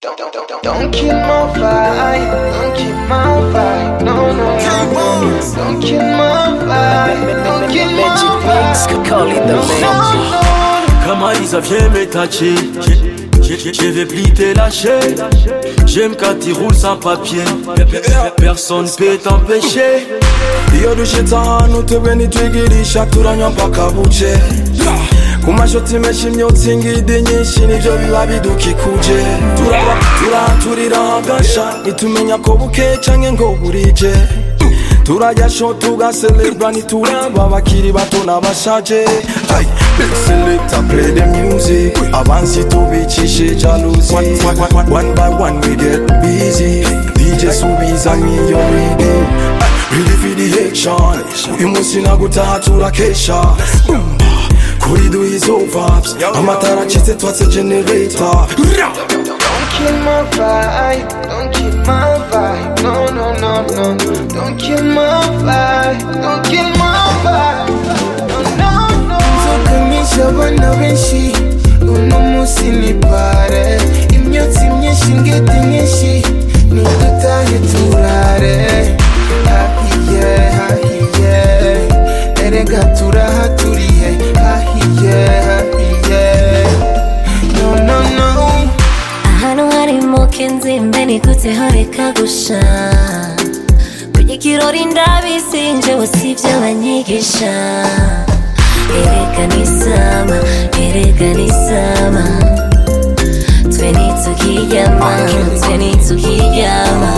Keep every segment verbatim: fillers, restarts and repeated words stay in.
Don't, don't, don't, don't, don't kill my vibe, don't kill my vibe, no, no, no, no. Don't kill my vibe, don't kill my vibe, call it the magic. Kamaliza viens me toucher, je vais plus te lâcher. J'aime quand tu roules sans papier, personne peut t'empêcher. Iyo dushitanu tebeni twigirisha turanywa mpaka buce. Kumashoti menshi imyotsi nyinshi nivyo biba bidukikuje. Turaba turaturira hagasha nitumenya ko buke canke ngo burije. Turajya show tugacelebra nituraba bakiri bato n'abashaje. Big selector play the music, abansi tubicishe jalousie. One by one we get busy, D J subiza miyo ridi. Ready for the action, uyu munsi nagutaha turakesha. Kuri do izo vibes, amatara acitse twatse generator. Don't kill my vibe, don't kill my vibe, no, no, no, no. Don't kill my vibe, don't kill my vibe, no, no, no. Nzokamisha abana benshi, uno munsi ni pare. Imyotsi myinshi ngeti nyinshi, nidutahe turare. Hahiye, hahiye, erega turahaturiye. Hahiye, hahiye, no, no, no. Ahantu harimo kenzi mbeni guteho reka gusha. Kujya ikirori ndabizi njyewe sibyo banyigisha. Erega ni sama, erega ni sama. Twe nitukiyama, twe nitukiyama.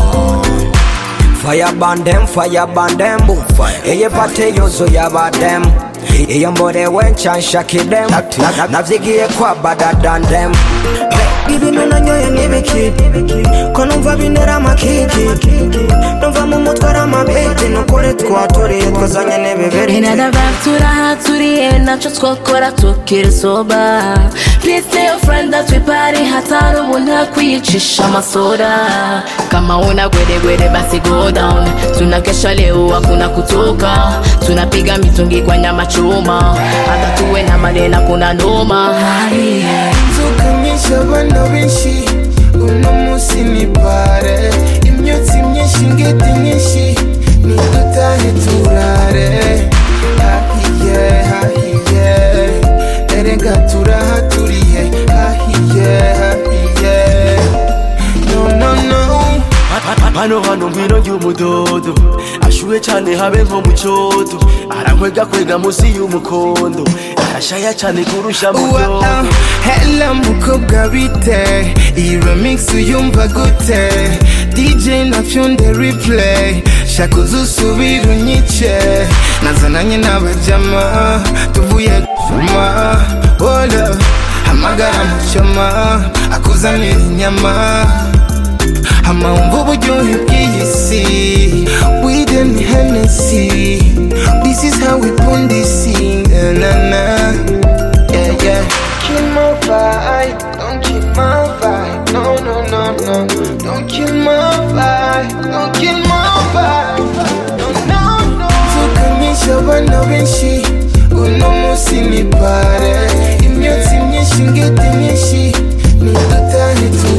Fire burn them, fire burn them. Eye pate yozo yaba them. Iyo mbore wencha nshaki them. Navyigiye kwa bada than them. Ibintu nanyoye nibiki ko numva binera amakiki. Numva mu mutwe ari amabeti nukuri twatoriye twazanye n'ibiberi. Inada vibe turahaturiye naco twakora tukiri soba. Please tell your friend that we party hatari ubu ntakwiyicisha amasoda. Kama una gwede gwede basi go down. Tunakesha leo hakuna kutoka. Tunapiga mitungi kwa nyama choma. Hata tuwe na manena kuna noma. Nzokamisha abana benshi, uno munsi ni pare. Imyotsi myinshi ngeti nyinshi, nidutahe turare. Hahiye, hahiye, erega turahaturiye. Hahiye, hahiye, no, no, no. Hano hano ngwino y'umudodo, ashuye cyane habe nko mu cyodo. Arankwega kwega musi y'umukondo, arashaya cyane kurusha mudodo. Hella mukobwa bite, iyi remix uyumva gute? D J nafyonde replay, shaka uzusubira unyice. Nazananye n'abajama, tuvuye gufuma. Hola, hamagara muchoma, akuzanira inyama. Hama umva uburyohe bw'iyi si, weed and Hennessy. This is how we put this scene, na na na. Yeah, yeah. Kill my vibe, don't kill my vibe, no, no, no, no. Don't kill my vibe, don't kill my vibe, no, no, no. Nzokamisha abana benshi, uno munsi ni pare. Imyotsi myinshi ngeti nyinshi, nidutahe turare.